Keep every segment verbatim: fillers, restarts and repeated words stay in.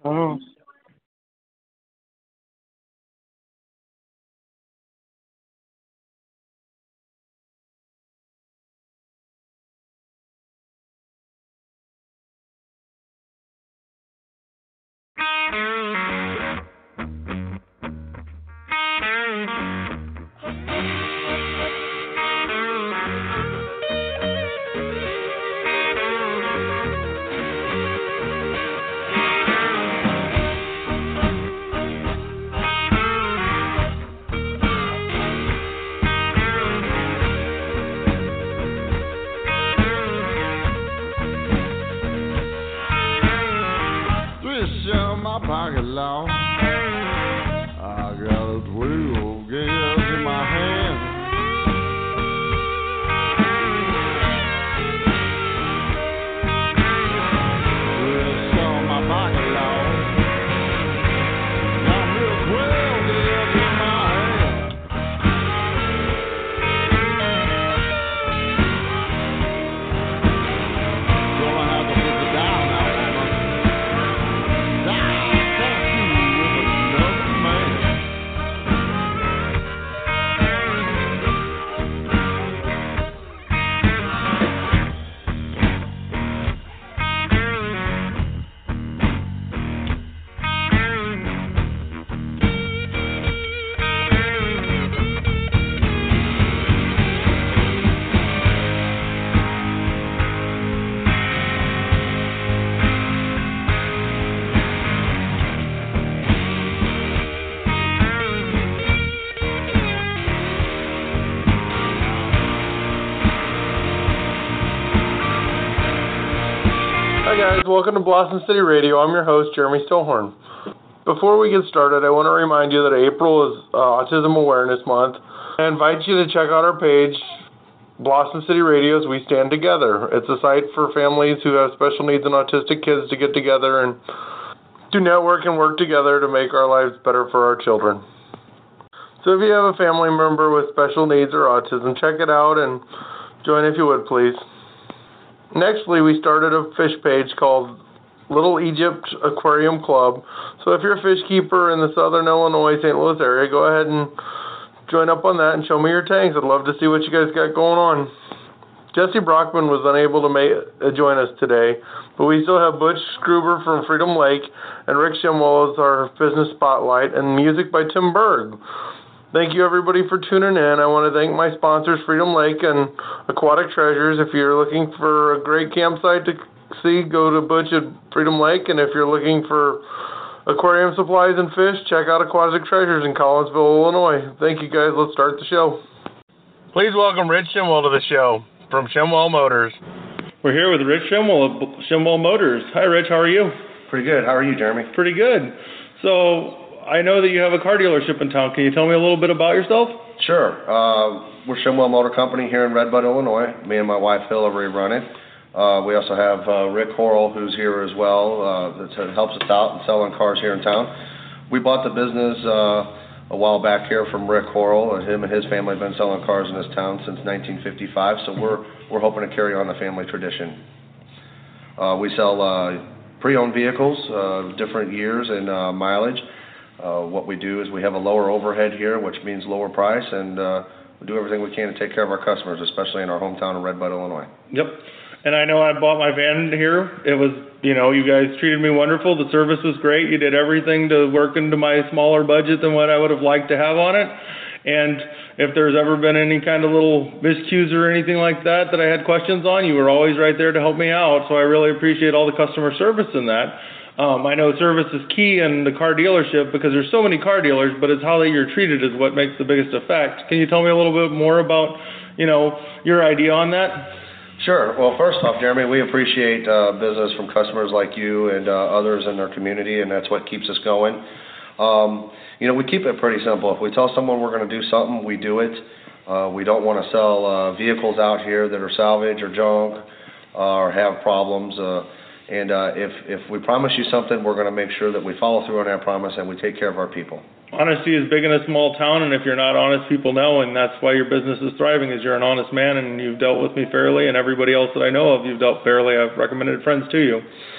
Oh. Pocket law. I got a twelve gauge in my hand. Twist on my pocket law. Got me a twelve gauge in my hand. Gonna have to put the dial now, woman. Dial. Hi guys, welcome to Blossom City Radio. I'm your host, Jeremy Stillhorn. Before we get started, I want to remind you that April is uh, Autism Awareness Month. I invite you to check out our page, Blossom City Radio's We Stand Together. It's a site for families who have special needs and autistic kids to get together and to network and work together to make our lives better for our children. So if you have a family member with special needs or autism, check it out and join if you would, please. Nextly, we started a fish page called Little Egypt Aquarium Club. So if you're a fish keeper in the southern Illinois, Saint Louis area, go ahead and join up on that and show me your tanks. I'd love to see what you guys got going on. Jesse Brockman was unable to make, uh, join us today, but we still have Butch Gruber from Freedom Lake and Rick Shimwell as our business spotlight and music by Tim Berg. Thank you, everybody, for tuning in. I want to thank my sponsors, Freedom Lake and Aquatic Treasures. If you're looking for a great campsite to see, go to Butch at Freedom Lake. And if you're looking for aquarium supplies and fish, check out Aquatic Treasures in Collinsville, Illinois. Thank you, guys. Let's start the show. Please welcome Rich Shimwell to the show from Shimwell Motors. We're here with Rich Shimwell of Shimwell Motors. Hi, Rich. How are you? Pretty good. How are you, Jeremy? Pretty good. So I know that you have a car dealership in town. Can you tell me a little bit about yourself? Sure. Uh, we're Shimwell Motor Company here in Red Bud, Illinois. Me and my wife, Hillary, run it. Uh, we also have uh, Rick Horrell, who's here as well, uh, that helps us out in selling cars here in town. We bought the business uh, a while back here from Rick Horrell. And him and his family have been selling cars in this town since nineteen fifty-five, so we're we're hoping to carry on the family tradition. Uh, we sell uh, pre-owned vehicles, uh, different years and uh, mileage. Uh, what we do is we have a lower overhead here, which means lower price, and uh, we do everything we can to take care of our customers, especially in our hometown of Red Bud, Illinois. Yep. And I know I bought my van here. It was, you know, you guys treated me wonderful. The service was great. You did everything to work into my smaller budget than what I would have liked to have on it. And if there's ever been any kind of little miscues or anything like that that I had questions on, you were always right there to help me out. So I really appreciate all the customer service in that. Um, I know service is key in the car dealership because there's so many car dealers, but it's how that you're treated is what makes the biggest effect. Can you tell me a little bit more about, you know, your idea on that? Sure. Well, first off, Jeremy, we appreciate uh, business from customers like you and uh, others in our community, and that's what keeps us going. Um, you know, we keep it pretty simple. If we tell someone we're going to do something, we do it. Uh, we don't want to sell uh, vehicles out here that are salvage or junk uh, or have problems. Uh, And uh, if, if we promise you something, we're going to make sure that we follow through on that promise and we take care of our people. Honesty is big in a small town, and if you're not honest, people know, and that's why your business is thriving, is you're an honest man, and you've dealt with me fairly, and everybody else that I know of, you've dealt fairly. I've recommended friends to you.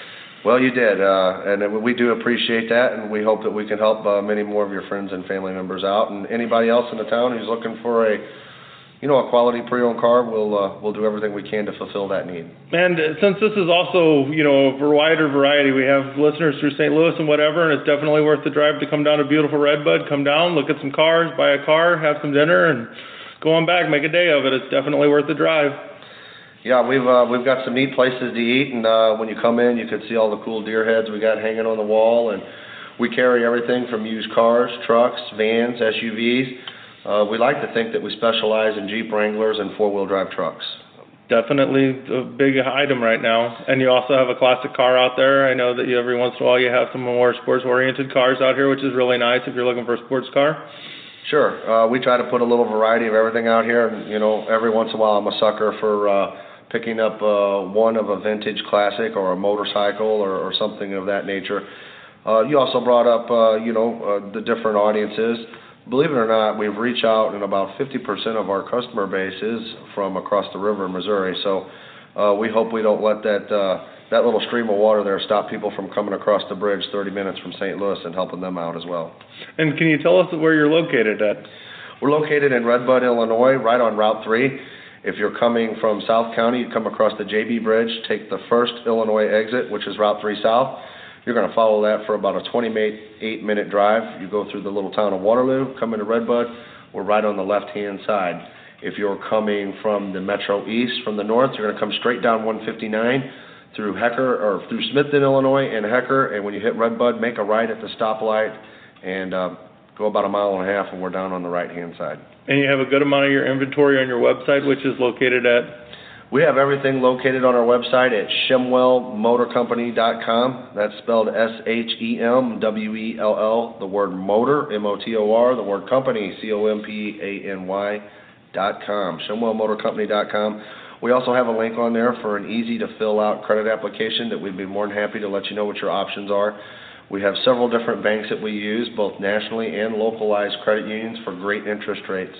Well, you did, uh, and we do appreciate that, and we hope that we can help uh, many more of your friends and family members out, and anybody else in the town who's looking for a, you know, a quality pre-owned car, we'll uh, we'll do everything we can to fulfill that need. And uh, since this is also, you know, a wider variety, we have listeners through Saint Louis and whatever, and it's definitely worth the drive to come down to beautiful Redbud, come down, look at some cars, buy a car, have some dinner, and go on back, make a day of it. It's definitely worth the drive. Yeah, we've uh, we've got some neat places to eat, and uh, when you come in, you can see all the cool deer heads we got hanging on the wall, and we carry everything from used cars, trucks, vans, S U Vs. Uh, we like to think that we specialize in Jeep Wranglers and four-wheel drive trucks. Definitely a big item right now, and you also have a classic car out there. I know that you, every once in a while you have some more sports-oriented cars out here, which is really nice if you're looking for a sports car. Sure. Uh, we try to put a little variety of everything out here, and you know, every once in a while I'm a sucker for uh, picking up uh, one of a vintage classic or a motorcycle or, or something of that nature. Uh, you also brought up, uh, you know, uh, the different audiences. Believe it or not, we've reached out, and about fifty percent of our customer base is from across the river in Missouri. So uh, we hope we don't let that uh, that little stream of water there stop people from coming across the bridge thirty minutes from Saint Louis and helping them out as well. And can you tell us where you're located at? We're located in Redbud, Illinois, right on Route three. If you're coming from South County, you come across the J B Bridge, take the first Illinois exit, which is Route three South. You're going to follow that for about a twenty-eight minute drive. You go through the little town of Waterloo, come into Redbud. We're right on the left-hand side. If you're coming from the Metro East, from the north, you're going to come straight down one fifty-nine through Hecker, or through Smithton, Illinois, and Hecker. And when you hit Redbud, make a right at the stoplight and uh, go about a mile and a half, and we're down on the right-hand side. And you have a good amount of your inventory on your website, which is located at? We have everything located on our website at Shemwell Motor Company dot com. That's spelled S H E M W E L L, the word motor, M O T O R, the word company, C O M P A N Y dot com, Shemwell Motor Company dot com. We also have a link on there for an easy-to-fill-out credit application that we'd be more than happy to let you know what your options are. We have several different banks that we use, both nationally and localized credit unions for great interest rates.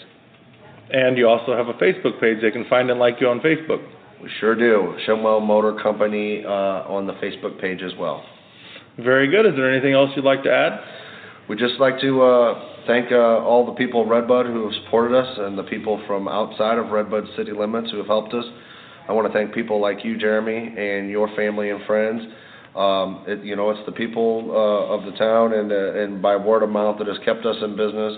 And you also have a Facebook page. They can find and like you on Facebook. We sure do. Shemwell Motor Company uh, on the Facebook page as well. Very good. Is there anything else you'd like to add? We'd just like to uh, thank uh, all the people of Redbud who have supported us and the people from outside of Redbud city limits who have helped us. I want to thank people like you, Jeremy, and your family and friends. Um, it, you know, it's the people uh, of the town and, uh, and by word of mouth that has kept us in business.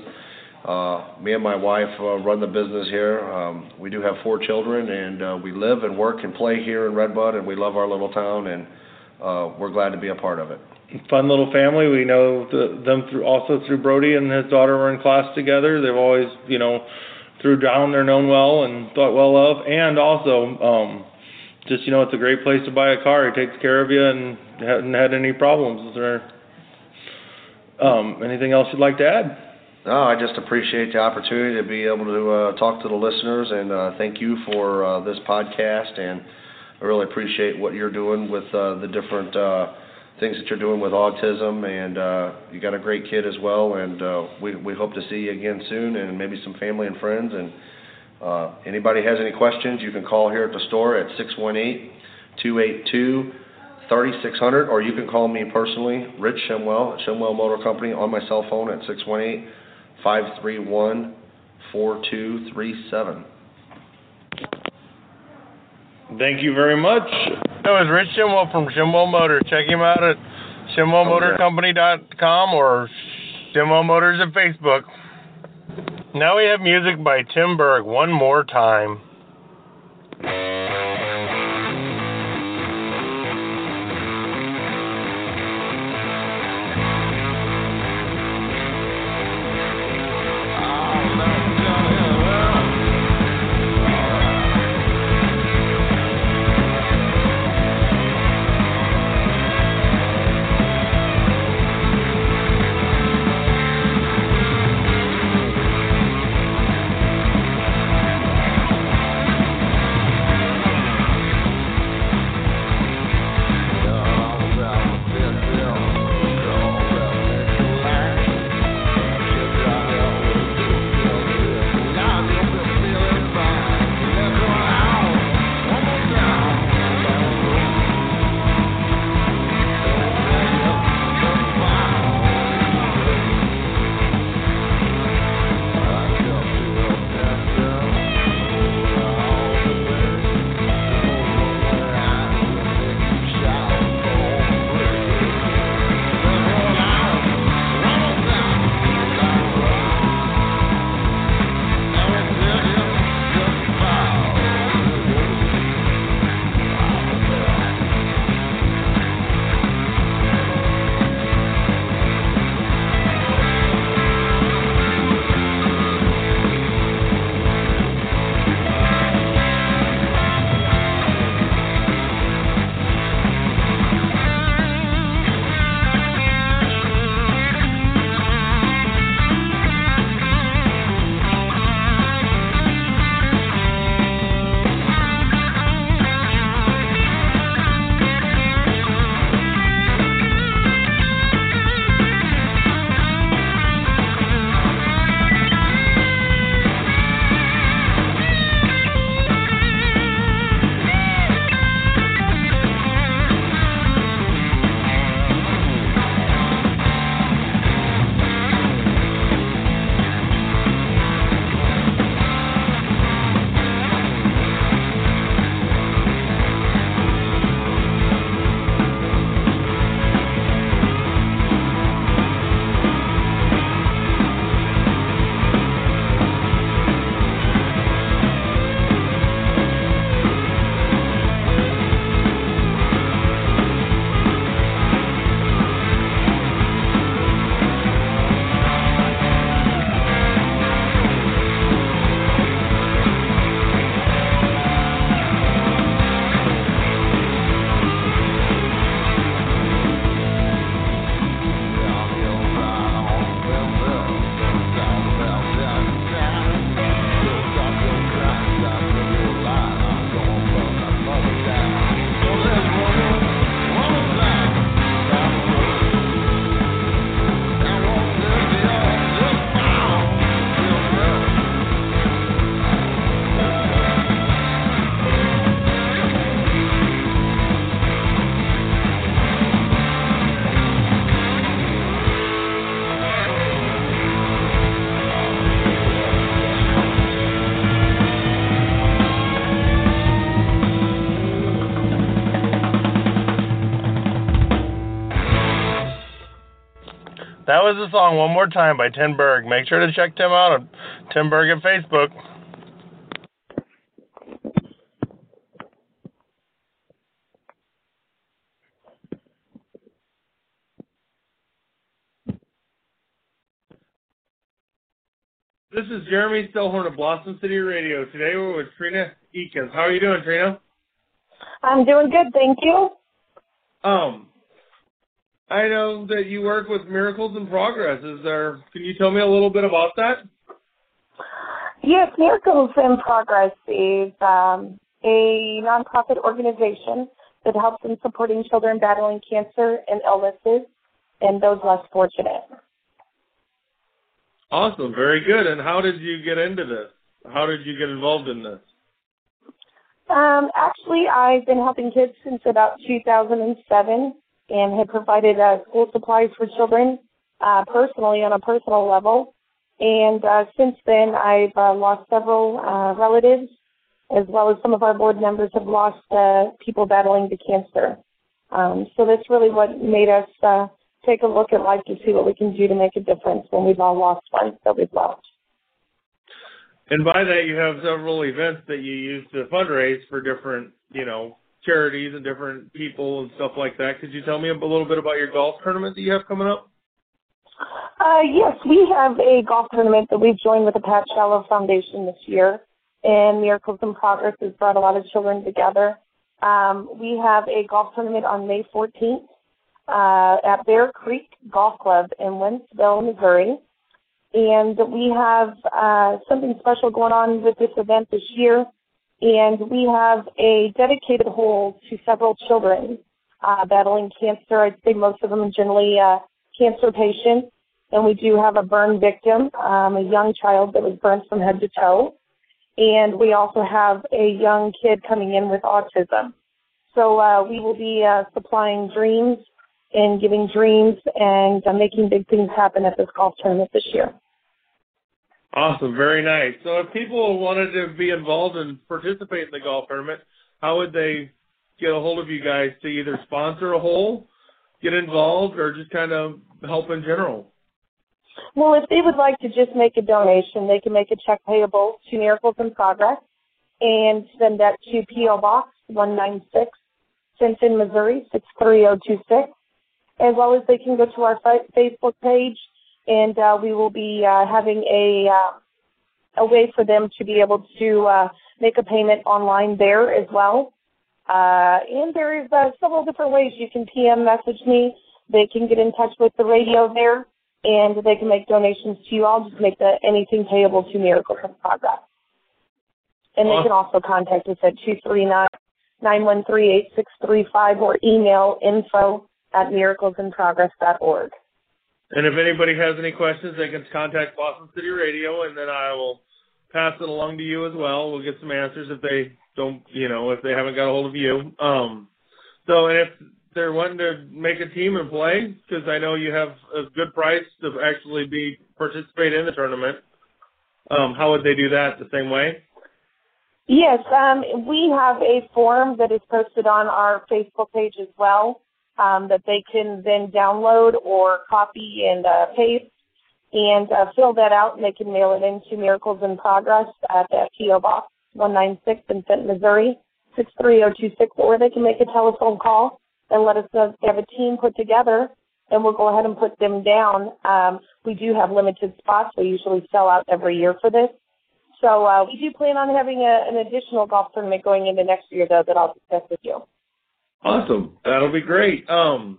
Uh, me and my wife uh, run the business here. Um, we do have four children, and uh, we live and work and play here in Redbud, and we love our little town, and uh, we're glad to be a part of it. Fun little family. We know the, them through also through Brody and his daughter were in class together. They've always, you know, through down they're known well and thought well of, and also um, just, you know, it's a great place to buy a car. He takes care of you and hasn't had any problems. Is there um, anything else you'd like to add? No, I just appreciate the opportunity to be able to uh, talk to the listeners, and uh, thank you for uh, this podcast, and I really appreciate what you're doing with uh, the different uh, things that you're doing with autism, and uh, you got a great kid as well, and uh, we, we hope to see you again soon, and maybe some family and friends, and uh, anybody has any questions, you can call here at the store at six one eight, two eight two, three six zero zero, or you can call me personally, Rich Shemwell, at Shemwell Motor Company, on my cell phone at six one eight, five three one, four two three seven. Thank you very much. That was Rich Shemwell from Shemwell Motor. Check him out at Shemwell Motor Company dot com or Shemwell Motors at Facebook. Now we have music by Tim Berg, One More Time. That was the song One More Time by Tim Berg. Make sure to check Tim out on Tim Berg at Facebook. This is Jeremy Stillhorn of Blossom City Radio. Today we're with Trina Eakins. How are you doing, Trina? I'm doing good, thank you. Um, I know that you work with Miracles in Progress. Is there? Can you tell me a little bit about that? Yes, Miracles in Progress is um, a nonprofit organization that helps in supporting children battling cancer and illnesses and those less fortunate. Awesome, very good. And how did you get into this? How did you get involved in this? Um, actually, I've been helping kids since about two thousand seven and have provided uh, school supplies for children uh, personally on a personal level. And uh, since then, I've uh, lost several uh, relatives, as well as some of our board members have lost uh, people battling the cancer. Um, so that's really what made us uh, take a look at life to see what we can do to make a difference when we've all lost ones that we've loved. And by that, you have several events that you use to fundraise for different, you know, charities and different people and stuff like that. Could you tell me a little bit about your golf tournament that you have coming up? Uh, yes, we have a golf tournament that we've joined with the Pat Shallow Foundation this year, and Miracles in Progress has brought a lot of children together. Um, we have a golf tournament on May fourteenth uh, at Bear Creek Golf Club in Wentzville, Missouri. And we have uh, something special going on with this event this year. And we have a dedicated hole to several children uh, battling cancer. I'd say most of them are generally uh, cancer patients. And we do have a burn victim, um, a young child that was burned from head to toe. And we also have a young kid coming in with autism. So uh, we will be uh, supplying dreams and giving dreams and uh, making big things happen at this golf tournament this year. Awesome, very nice. So if people wanted to be involved and participate in the golf tournament, how would they get a hold of you guys to either sponsor a hole, get involved, or just kind of help in general? Well, if they would like to just make a donation, they can make a check payable to Miracles in Progress and send that to P O Box one ninety-six, Fenton, Missouri six three zero two six, as well as they can go to our Facebook page, and uh, we will be uh, having a uh, a way for them to be able to uh, make a payment online there as well. Uh, and there is uh, several different ways you can P M message me. They can get in touch with the radio there, and they can make donations to you. I'll just make the anything payable to Miracles in Progress. And they can also contact us at two three nine, nine one three, eight six three five or email info at miracles in progress dot org. And if anybody has any questions, they can contact Blossom City Radio, and then I will pass it along to you as well. We'll get some answers if they don't, you know, if they haven't got a hold of you. Um, so, and if they're wanting to make a team and play, because I know you have a good price to actually be participate in the tournament, um, how would they do that the same way? Yes, um, we have a form that is posted on our Facebook page as well. Um, that they can then download or copy and uh, paste and uh, fill that out, and they can mail it into Miracles in Progress at that P O Box one ninety-six in Fenton, Missouri six three zero two six, or they can make a telephone call and let us know if they have a team put together, and we'll go ahead and put them down. Um, we do have limited spots. We usually sell out every year for this. So uh, we do plan on having a, an additional golf tournament going into next year, though, that I'll discuss with you. Awesome. That'll be great. Um,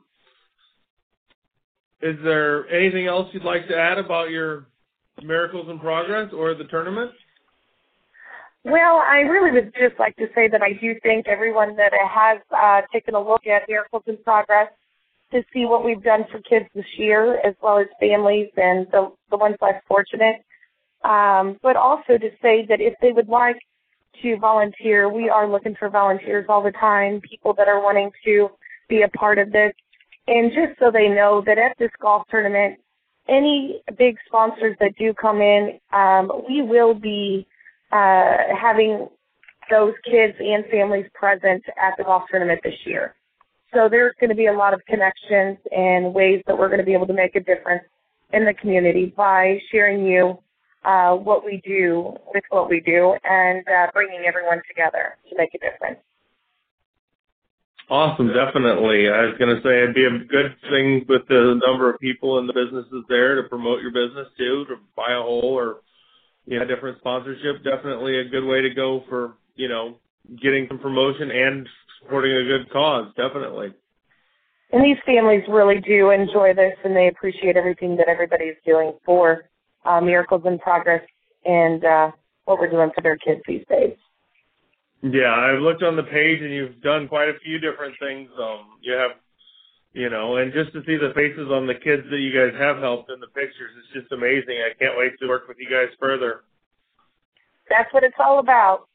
is there anything else you'd like to add about your Miracles in Progress or the tournament? Well, I really would just like to say that I do thank everyone that has uh, taken a look at Miracles in Progress to see what we've done for kids this year, as well as families and the, the ones less fortunate. Um, but also to say that if they would like to volunteer, we are looking for volunteers all the time, people that are wanting to be a part of this. And just so they know that at this golf tournament, any big sponsors that do come in, um, we will be uh, having those kids and families present at the golf tournament this year. So there's going to be a lot of connections and ways that we're going to be able to make a difference in the community by sharing you uh, what we do with what we do and uh, bringing everyone together to make a difference. Awesome, definitely. I was going to say it'd be a good thing with the number of people and the businesses there to promote your business too, to buy a whole or, you know, different sponsorship. Definitely a good way to go for, you know, getting some promotion and supporting a good cause, definitely. And these families really do enjoy this, and they appreciate everything that everybody's doing for uh, Miracles in Progress and uh, what we're doing for their kids these days. Yeah, I've looked on the page, and you've done quite a few different things. Um, you have, you know, and just to see the faces on the kids that you guys have helped in the pictures, it's just amazing. I can't wait to work with you guys further. That's what it's all about.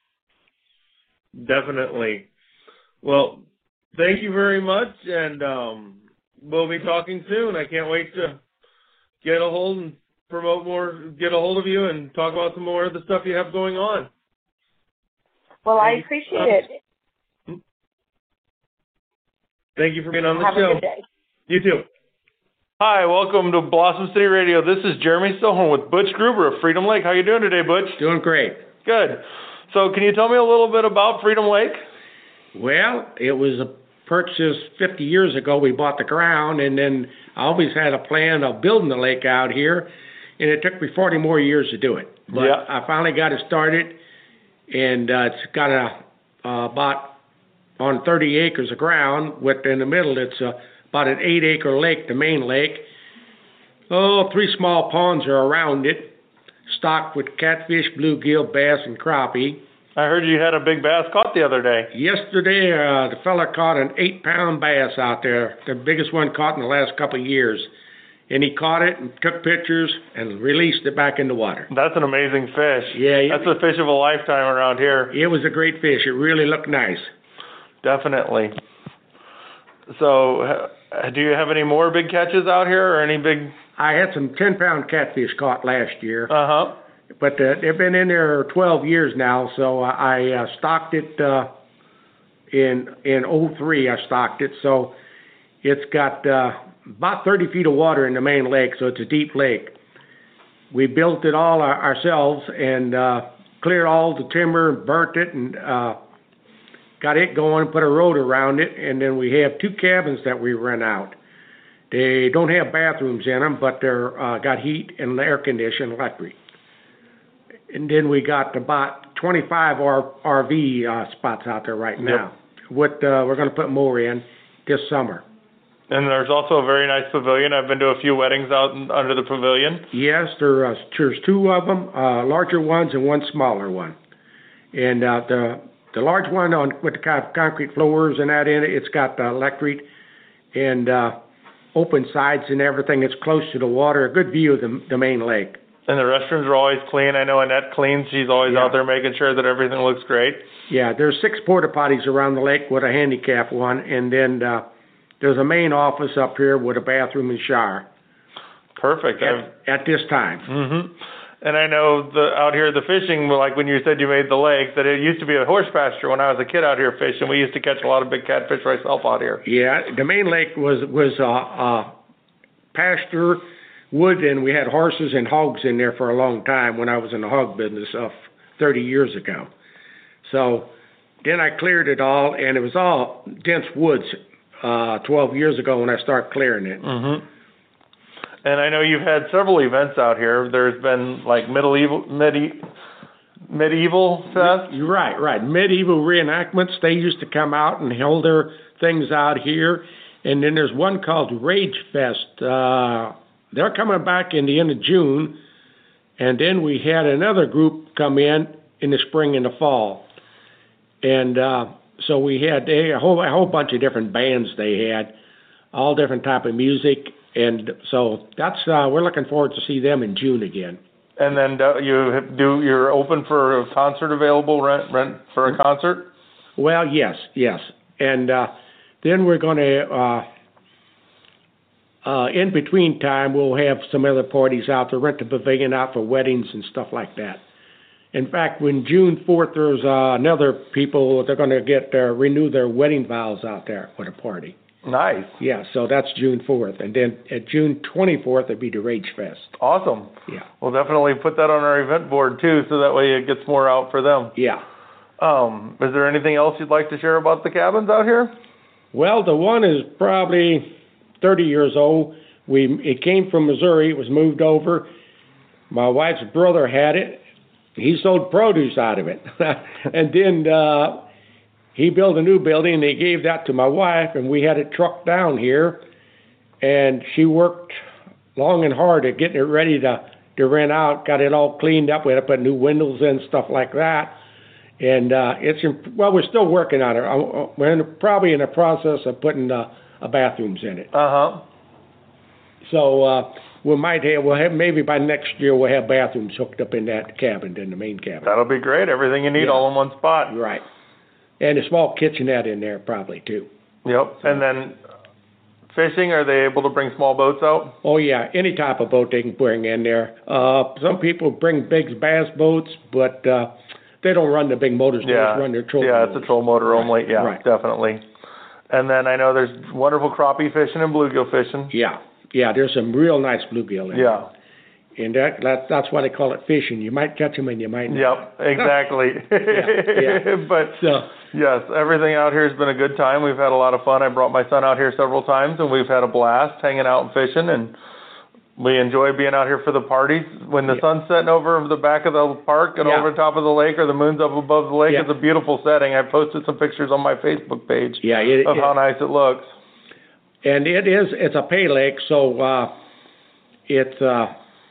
Definitely. Well, thank you very much, and um, we'll be talking soon. I can't wait to get a hold and promote more, get a hold of you and talk about some more of the stuff you have going on. Well, I appreciate it. Thank you for being on the Have show. Have a good day. You too. Hi, welcome to Blossom City Radio. This is Jeremy Stillhorn with Butch Gruber of Freedom Lake. How you doing today, Butch? Doing great. Good. So can you tell me a little bit about Freedom Lake? Well, it was a purchase fifty years ago. We bought the ground, and then I always had a plan of building the lake out here, and it took me forty more years to do it. But yeah. I finally got it started, and uh, it's got a uh, about on thirty acres of ground. With in the middle, it's uh, about an eight-acre lake, the main lake. Oh, three small ponds are around it, stocked with catfish, bluegill, bass, and crappie. I heard you had a big bass caught the other day. Yesterday, uh, the fella caught an eight-pound bass out there, the biggest one caught in the last couple of years. And he caught it and took pictures and released it back in the water. That's an amazing fish. Yeah. That's a fish of a lifetime around here. It was a great fish. It really looked nice. Definitely. So uh, do you have any more big catches out here or any big... I had some ten-pound catfish caught last year. Uh-huh. But uh, they've been in there twelve years now, so I uh, stocked it uh, in in oh three. I stocked it, so it's got uh, about thirty feet of water in the main lake, so it's a deep lake. We built it all our, ourselves and uh, cleared all the timber, burnt it, and uh, got it going, put a road around it, and then we have two cabins that we rent out. They don't have bathrooms in them, but they're uh, got heat and air conditioning, electric. And then we got about twenty-five R V uh, spots out there right now. Yep. What uh, we're going to put more in this summer. And there's also a very nice pavilion. I've been to a few weddings out in, under the pavilion. Yes, there, uh, there's two of them, uh, larger ones and one smaller one. And uh, the the large one on with the kind of concrete floors and that in it, it's got uh, electric and uh, open sides and everything. It's close to the water, a good view of the, the main lake. And the restrooms are always clean. I know Annette cleans. She's always yeah. out there making sure that everything looks great. Yeah, there's six porta potties around the lake with a handicap one, and then uh, there's a main office up here with a bathroom and shower. Perfect. At, at this time. Mm-hmm. And I know the out here the fishing, like when you said you made the lake, that it used to be a horse pasture when I was a kid out here fishing. We used to catch a lot of big catfish myself out here. Yeah, the main lake was was a uh, uh, pasture. Wood, and we had horses and hogs in there for a long time when I was in the hog business of thirty years ago. So then I cleared it all, and it was all dense woods uh, twelve years ago when I started clearing it. Mm-hmm. And I know you've had several events out here. There's been like medieval, medi- medieval fest. You're right, right. Medieval reenactments. They used to come out and hold their things out here. And then there's one called Rage Fest. Uh, They're coming back in the end of June, and then we had another group come in in the spring and the fall. And uh, so we had they, a, whole, a whole bunch of different bands they had, all different type of music. And so that's uh, we're looking forward to see them in June again. And then uh, you do you're open for a concert available, rent, rent for a concert? Well, yes, yes. And uh, then we're going to... Uh, Uh, in between time, we'll have some other parties out there, rent the pavilion out for weddings and stuff like that. In fact, when June fourth, there's uh, another people, they're going to get uh, renew their wedding vows out there with a party. Nice. Yeah, so that's June fourth. And then at June twenty-fourth, it'd be the Rage Fest. Awesome. Yeah. We'll definitely put that on our event board, too, so that way it gets more out for them. Yeah. Um, is there anything else you'd like to share about the cabins out here? Well, the one is probably thirty years old. We It came from Missouri. It was moved over. My wife's brother had it. He sold produce out of it. And then uh, he built a new building, and he gave that to my wife, and we had it trucked down here. And she worked long and hard at getting it ready to, to rent out, got it all cleaned up. We had to put new windows in, stuff like that. And uh, it's, in, well, we're still working on it. We're in the, probably in the process of putting uh, uh, bathrooms in it. Uh-huh. So uh, we might have, we'll have, maybe by next year we'll have bathrooms hooked up in that cabin, in the main cabin. That'll be great. Everything you need Yeah. all in one spot. Right. And a small kitchenette in there probably too. Yep. And then fishing, are they able to bring small boats out? Oh yeah, any type of boat they can bring in there. Uh, some people bring big bass boats, but uh, they don't run the big motors. They Yeah. just run their trolling Yeah, it's a motors. troll motor Right. only. Yeah, Right. definitely. And then I know there's wonderful crappie fishing and bluegill fishing. Yeah, yeah. There's some real nice bluegill in Yeah. there. And that, that that's why they call it fishing. You might catch them and you might not. Yep, exactly. Yeah, yeah. But So yes, everything out here has been a good time. We've had a lot of fun. I brought my son out here several times, and we've had a blast hanging out and fishing. And we enjoy being out here for the parties. When the Yeah. sun's setting over the back of the park and Yeah. over the top of the lake, or the moon's up above the lake, Yeah. it's a beautiful setting. I posted some pictures on my Facebook page yeah, it, of it, how nice it looks. and it is it's a pay lake, so uh, it's uh,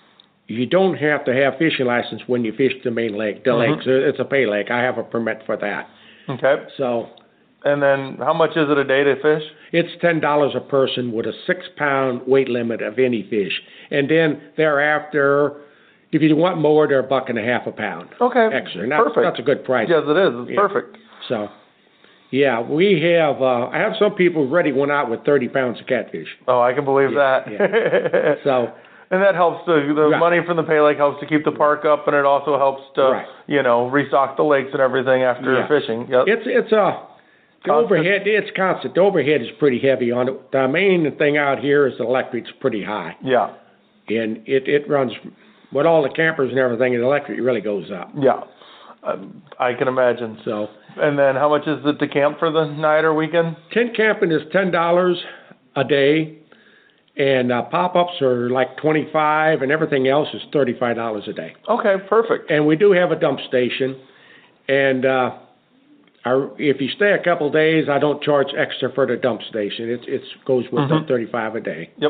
you don't have to have fishing license when you fish the main lake. The Mhm. lakes, it's a pay lake. I have a permit for that. Okay. So And then how much is it a day to fish? it's ten dollars a person with a six pound weight limit of any fish, and then thereafter, if you want more, they're a buck and a half a pound Okay. extra. And that's, Perfect. that's a good price. Yes, it is. It's Yeah. perfect. So, yeah, we have. Uh, I have some people already went out with thirty pounds of catfish. Oh, I can believe Yeah, that. So, And that helps to, the Right. money from the pay lake helps to keep the park up, and it also helps to, Right. you know, restock the lakes and everything after Yeah. fishing. Yep. it's it's a the Constant. overhead. It's constant. The overhead is pretty heavy on it. The main thing out here is the electric's pretty high, Yeah. and it it runs with all the campers and everything. The electric really goes up. Yeah. Um, I can imagine. So, And then how much is it to camp for the night or weekend? tent camping is ten dollars a day, and uh, pop-ups are like twenty-five, and everything else is thirty-five dollars a day. Okay, perfect. And we do have a dump station, and uh, our, if you stay a couple days, I don't charge extra for the dump station. It it goes with the Mhm. thirty-five a day. Yep.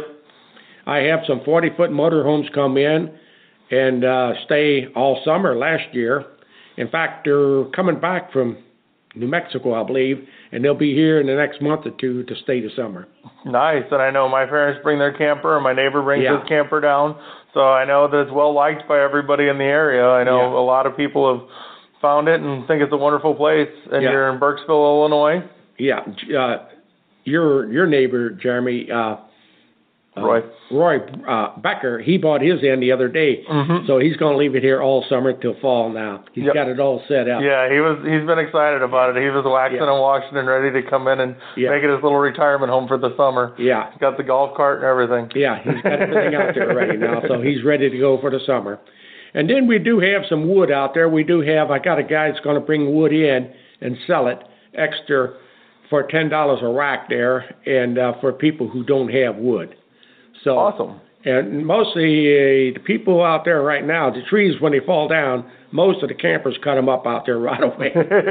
I have some forty-foot motorhomes come in and uh, stay all summer last year. In fact, they're coming back from New Mexico, I believe, and they'll be here in the next month or two to stay the summer. Nice. And I know my parents bring their camper, and my neighbor brings Yeah. his camper down. So I know that it's well liked by everybody in the area. I know Yeah. a lot of people have found it and think it's a wonderful place. And Yeah. you're in Burkesville, Illinois. Yeah, uh, your your neighbor Jeremy, uh, uh, Roy. Roy uh, Becker, he bought his in the other day, Mhm. so he's going to leave it here all summer till fall. Now he's Yep. got it all set up. Yeah, he was. He's been excited about it. He was waxing Yeah. and washing and ready to come in and Yeah. make it his little retirement home for the summer. Yeah. He's got the golf cart and everything. Yeah, he's got everything out there ready now, so he's ready to go for the summer. And then we do have some wood out there. We do have, I got a guy that's going to bring wood in and sell it extra for ten dollars a rack there, and uh, for people who don't have wood. So Awesome. And mostly uh, the people out there right now, the trees, when they fall down, most of the campers cut them up out there right away.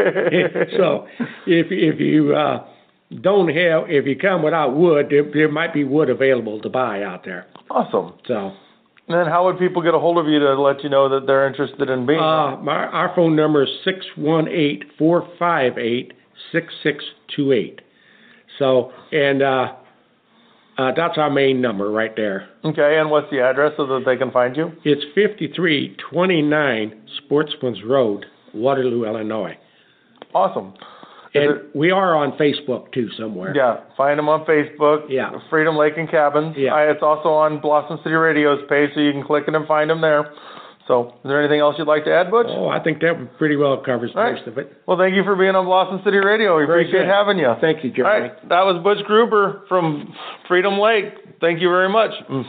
So if if you uh, don't have, if you come without wood, there, there might be wood available to buy out there. Awesome. So And then how would people get a hold of you to let you know that they're interested in being? uh, my, our phone number is six one eight, four five eight, six six two eight. So, and uh, uh, that's our main number right there. Okay, and what's the address so that they can find you? It's fifty-three twenty-nine Sportsman's Road, Waterloo, Illinois. Awesome. Is And it- we are on Facebook too somewhere. yeah, find them on Facebook. Yeah. Freedom Lake and Cabins. Yeah. I, it's also on Blossom City Radio's page, so you can click it and find them there. So, is there anything else you'd like to add, Butch? Oh, I think that pretty well covers All right. most of it. Well, thank you for being on Blossom City Radio. We Very appreciate good. having you. Thank you, All Jeremy. right, that was Butch Gruber from Freedom Lake. Thank you very much. Mm.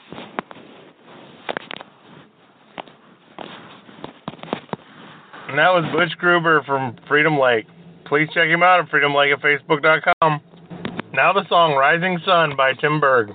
And that was Butch Gruber from Freedom Lake. Please check him out at freedom lake at facebook dot com. Now the song Rising Sun by Tim Berg.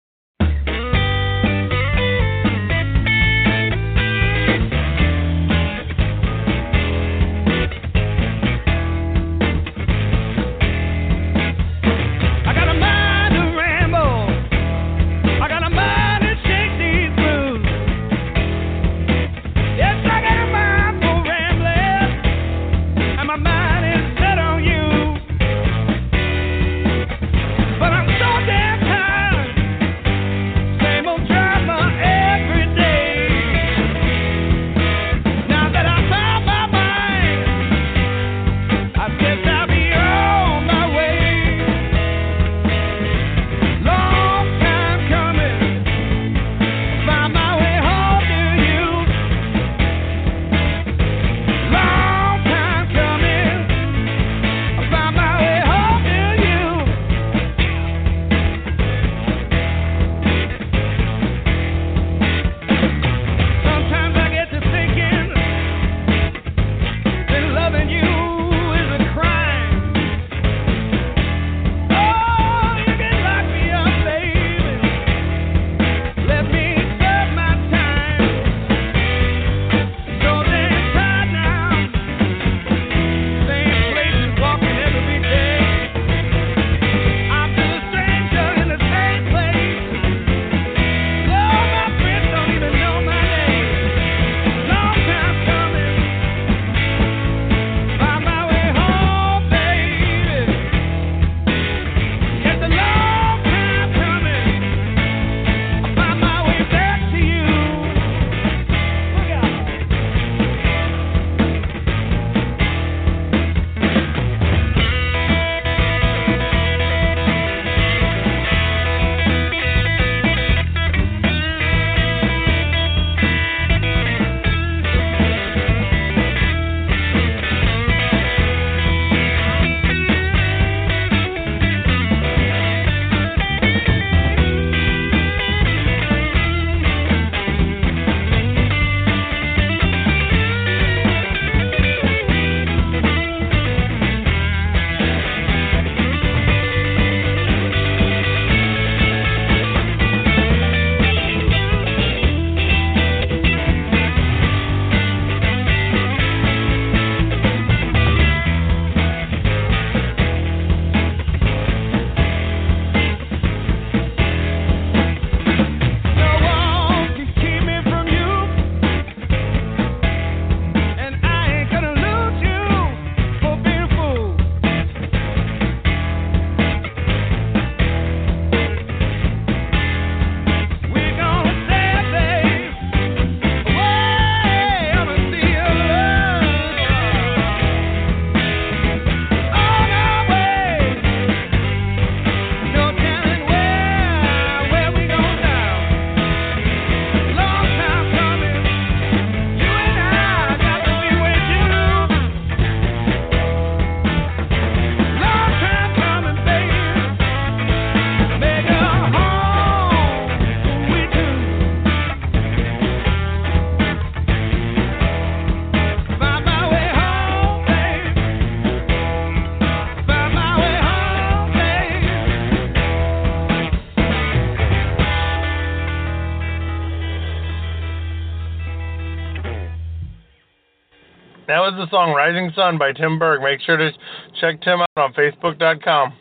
That was the song Rising Sun by Tim Berg. Make sure to check Tim out on facebook dot com.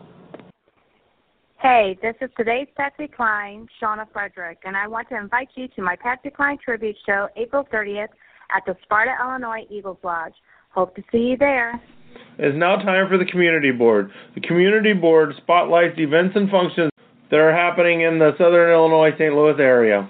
Hey, this is today's Patsy Cline, Shauna Frederick, and I want to invite you to my Patsy Cline tribute show April thirtieth at the Sparta, Illinois Eagles Lodge. Hope to see you there. It's now time for the Community Board. The Community Board spotlights events and functions that are happening in the Southern Illinois Saint Louis area.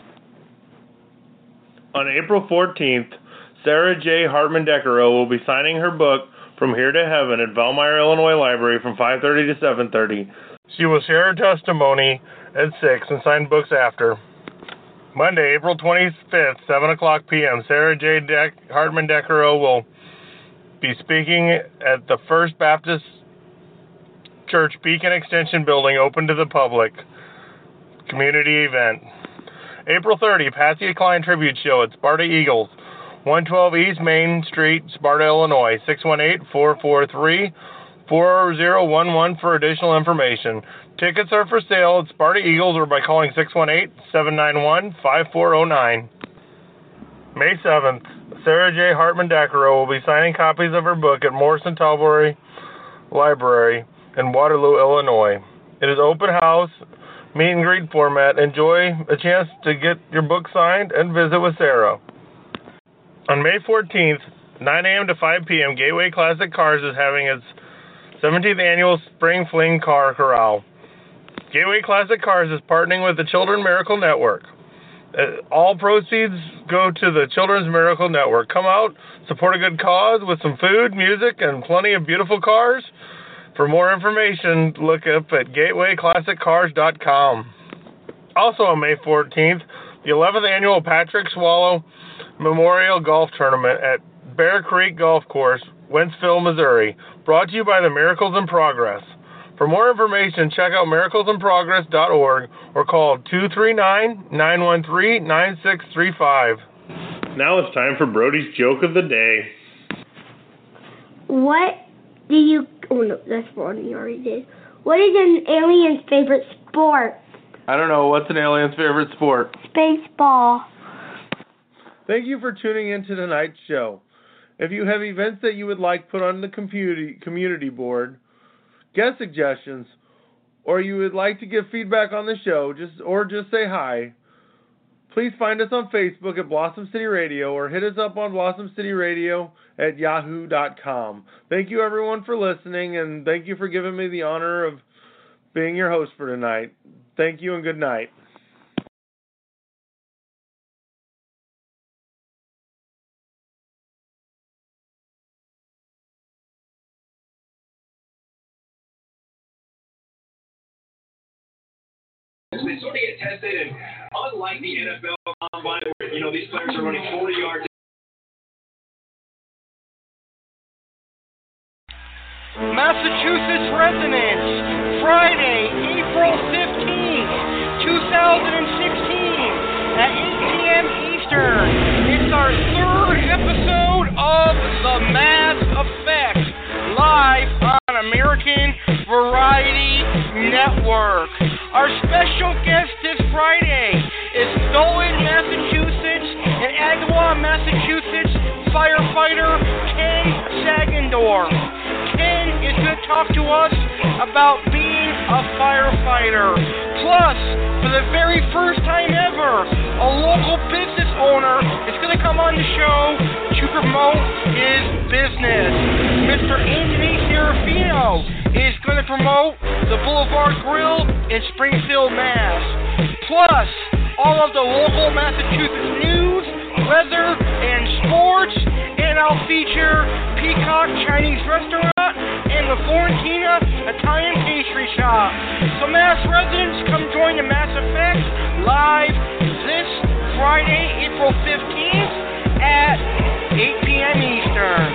On April fourteenth, Sarah J. Hartman-Decaro will be signing her book, From Here to Heaven, at Valmeyer, Illinois Library from five thirty to seven thirty. She will share her testimony at six and sign books after. Monday, April twenty-fifth, seven o'clock p.m., Sarah J. Deck, Hartman Deckero will be speaking at the First Baptist Church Beacon Extension Building, open to the public. Community event. April thirtieth, Patsy Cline Tribute Show at Sparta Eagles, one twelve East Main Street, Sparta, Illinois, six one eight, four four three, four zero one one for additional information. Tickets are for sale at Sparta Eagles or by calling six one eight, seven nine one, five four zero nine. May seventh, Sarah J. Hartman Deckero will be signing copies of her book at Morrison Talbury Library in Waterloo, Illinois. It is open house, meet and greet format. Enjoy a chance to get your book signed and visit with Sarah. On May fourteenth, nine a.m. to five p.m., Gateway Classic Cars is having its seventeenth annual Spring Fling Car Corral. Gateway Classic Cars is partnering with the Children's Miracle Network. Uh, all proceeds go to the Children's Miracle Network. Come out, support a good cause with some food, music, and plenty of beautiful cars. For more information, look up at gateway classic cars dot com. Also on May fourteenth, the eleventh annual Patrick Swallow Memorial Golf Tournament at Bear Creek Golf Course, Wentzville, Missouri, brought to you by the Miracles in Progress. For more information, check out miracles in progress dot org or call two three nine, nine one three, nine six three five. Now it's time for Brody's Joke of the Day. What do you... Oh, no, that's Brody, you already did. What is an alien's favorite sport? I don't know. What's an alien's favorite sport? Baseball. Thank you for tuning in to tonight's show. If you have events that you would like put on the community community board, guest suggestions, or you would like to give feedback on the show, just or just say hi, please find us on Facebook at Blossom City Radio or hit us up on blossom city radio at yahoo dot com. Thank you, everyone, for listening, and thank you for giving me the honor of being your host for tonight. Thank you and good night. They sort of get tested, and unlike the N F L Combine, where, you know, these players are running forty yards. Massachusetts residents, Friday, April fifteenth, twenty sixteen, at eight p.m. Eastern. It's our third episode of The Mass Effect, live on American Variety Network. Our special guest this Friday is Nolan, Massachusetts, and Agawam, Massachusetts firefighter Ken Sagendorf. Ken is going to talk to us about being a firefighter. Plus, for the very first time ever, a local business owner is going to come on the show to promote his business. Mister Anthony Serafino is going to promote the Boulevard Grill in Springfield, Mass. Plus, all of the local Massachusetts news, weather, and sports. And I'll feature Peacock Chinese Restaurant and La Florentina Italian Pastry Shop. So Mass residents, come join the Mass Effect live this Friday, April fifteenth at eight p.m. Eastern.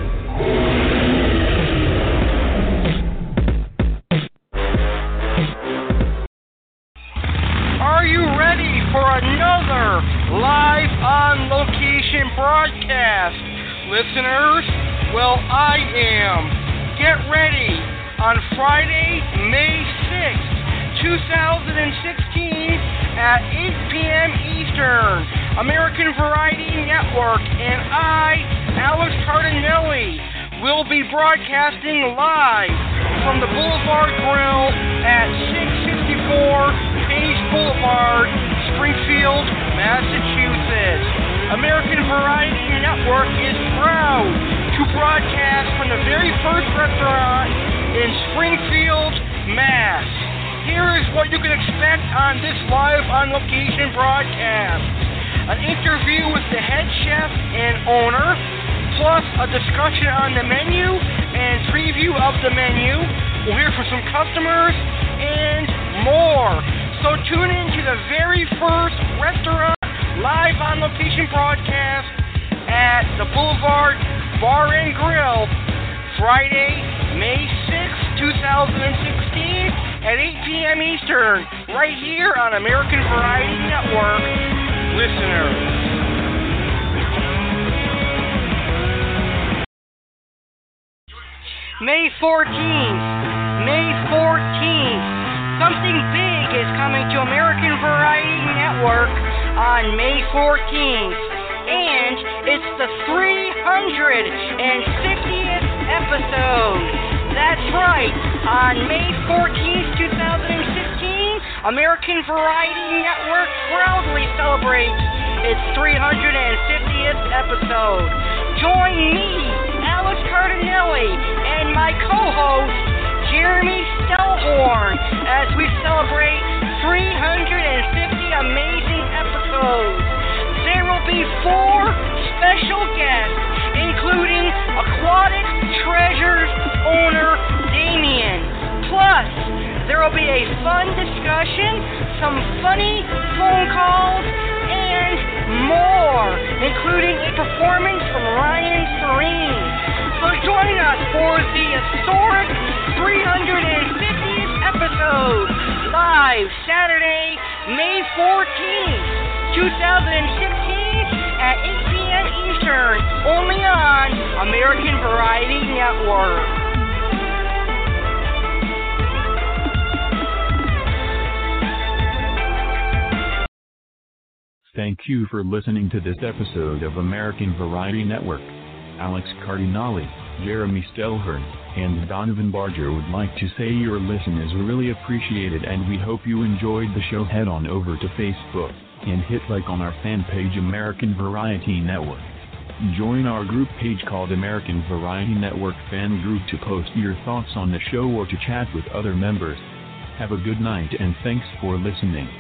Are you ready for another live on location broadcast? Listeners, well, I am. Get ready on Friday, May sixth, twenty sixteen at eight p.m. Eastern. American Variety Network and I, Alex Cardinelli, will be broadcasting live from the Boulevard Grill at six sixty-four Page Boulevard, Springfield, Massachusetts. American Variety Network is proud to broadcast from the very first restaurant in Springfield, Mass. Here is what you can expect on this live on location broadcast. An interview with the head chef and owner, plus a discussion on the menu and preview of the menu. We'll hear from some customers and more. So tune in to the the very first restaurant live on location broadcast at the Boulevard Bar and Grill, Friday, May sixth, twenty sixteen at eight p.m. Eastern, right here on American Variety Network. Listeners. May fourteenth, May fourteenth, something big is coming to American Variety Network on May fourteenth, and it's the three hundred fiftieth episode. That's right, on May fourteenth, twenty sixteen, American Variety Network proudly celebrates its three hundred fiftieth episode. Join me, Alex Cardinelli, and my co-host, Jeremy Stellhorn, as we celebrate three hundred fifty amazing episodes. There will be four special guests, including Aquatic Treasures owner Damien. Plus, there will be a fun discussion, some funny phone calls, and more, including a performance from Ryan Serene. So join us for the historic three hundred fiftieth episode, live Saturday, May fourteenth, twenty sixteen at eight p.m. Eastern, only on American Variety Network. Thank you for listening to this episode of American Variety Network. Alex Cardinale, Jeremy Stellhorn, and Donovan Barger would like to say your listen is really appreciated, and we hope you enjoyed the show. Head on over to Facebook and hit like on our fan page American Variety Network. Join our group page called American Variety Network Fan Group to post your thoughts on the show or to chat with other members. Have a good night and thanks for listening.